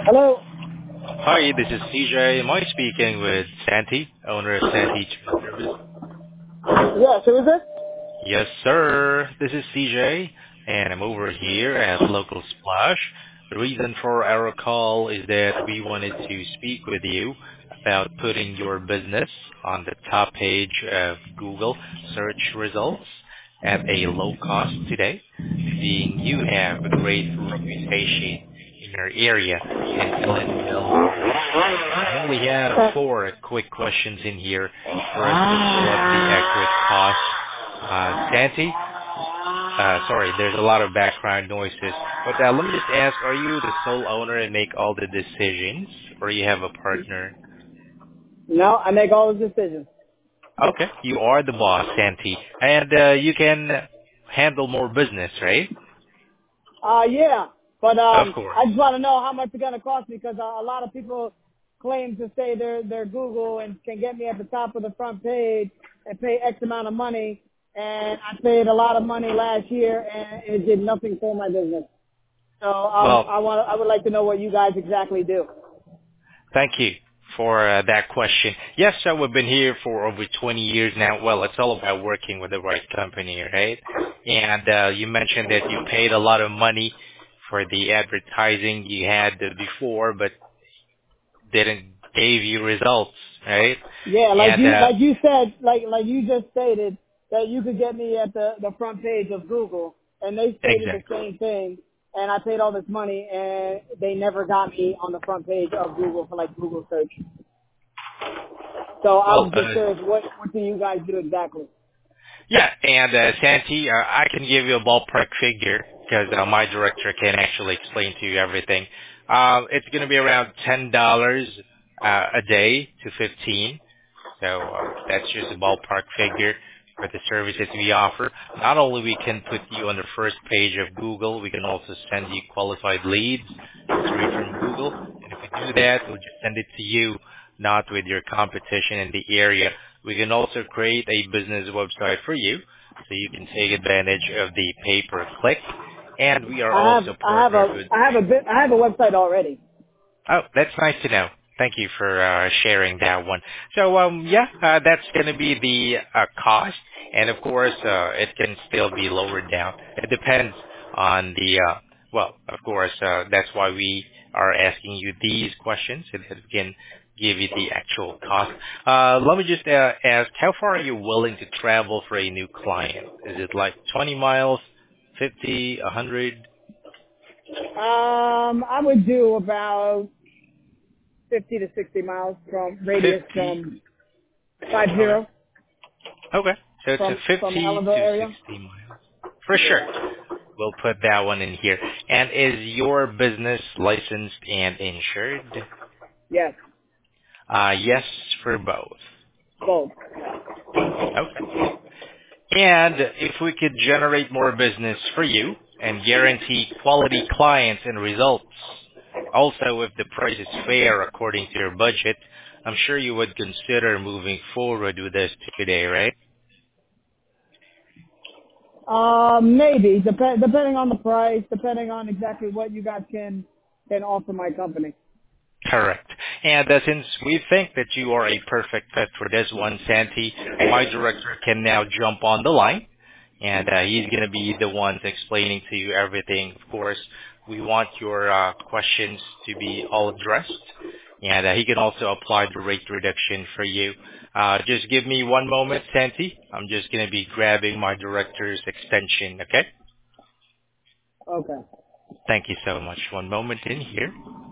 Hello? Hi, this is CJ. Am I speaking with Santi, owner of Santi Tree Service? Yes, who is this? Yes, sir. This is CJ, and I'm over here at Local Splash. The reason for our call is that we wanted to speak with you about putting your business on the top page of Google search results at a low cost today, seeing you have a great reputation in your area in Glenville, Florida. I only have four quick questions in here for us to pull up the accurate cost. Santi, sorry, there's a lot of background noises. But let me just ask, are you the sole owner and make all the decisions, or you have a partner? No, I make all the decisions. Okay, you are the boss, Santi, and you can handle more business, right? Yeah, but Of course. I just want to know how much it's gonna cost me because a lot of people claim to say they're Google and can get me at the top of the front page and pay X amount of money, and I paid a lot of money last year and it did nothing for my business. So Well, I would like to know what you guys exactly do. thank you for that question. Yes, so we've been here for over 20 years now. Well, it's all about working with the right company, right? And you mentioned that you paid a lot of money for the advertising you had before, but didn't gave you results, right? Yeah, And like you said, like you just stated that you could get me at the front page of Google, and they stated the exactly. same thing, and I paid all this money, and they never got me on the front page of Google for like Google search. So I Well, was just curious, what do you guys do exactly? yeah, and Santi, I can give you a ballpark figure because my director can actually explain to you everything. It's going to be around $10 a day to 15. So that's just a ballpark figure for the services we offer. Not only we can put you on the first page of Google, we can also send you qualified leads straight from Google. And if we do that, we'll just send it to you, not with your competition in the area. We can also create a business website for you so you can take advantage of the pay-per-click. And we are also partnered with I have a website already. Oh, that's nice to know. Thank you for sharing that one. So, yeah, that's going to be the cost, and of course, it can still be lowered down. It depends on the, well, of course, that's why we are asking you these questions, and it can give you the actual cost. Let me just ask, how far are you willing to travel for a new client? Is it like 20 miles, 50, 100, I would do about 50 to 60 miles from radius 50? from Okay. 50 Okay. So it's a from 50 Ellenville to area. 60 miles. For sure. We'll put that one in here. And is your business licensed and insured? Yes, Yes for both. both. Okay. And if we could generate more business for you and guarantee quality clients and results, also if the price is fair according to your budget, I'm sure you would consider moving forward with this today, right? Maybe depending on the price, depending on exactly what you guys can offer my company. Correct. And since we think that you are a perfect fit for this one, Santi, my director can now jump on the line, and he's going to be the one explaining to you everything. Of course, we want your questions to be all addressed, and he can also apply the rate reduction for you. Just give me one moment, Santi. I'm just going to be grabbing my director's extension, okay? Okay. Thank you so much. One moment in here.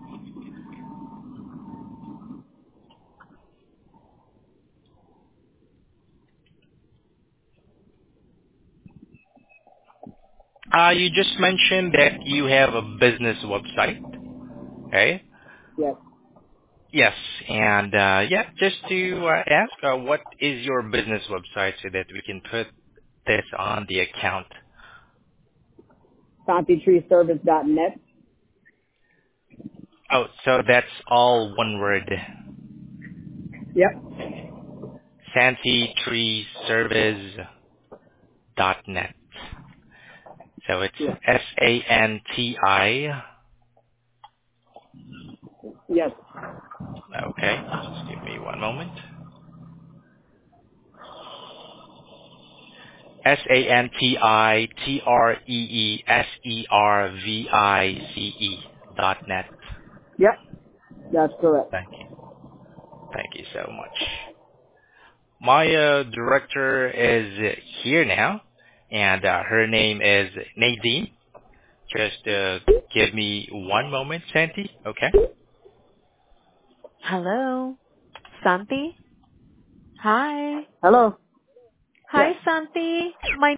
You just mentioned that you have a business website, okay? Yes. Yes, and yeah, just to ask, what is your business website so that we can put this on the account? SantiTreeService.net. Oh, so that's all one word. Yep. SantiTreeService.net. So it's Yeah. SANTI Yes. Okay, just give me one moment. SANTITREESERVICE Yep. That's correct. Thank you. Thank you so much. My director is here now, and her name is Nadine. Just give me one moment, Santi. Okay? Hello, Santi? Hi. Hello. Hi, Yes. Santi. My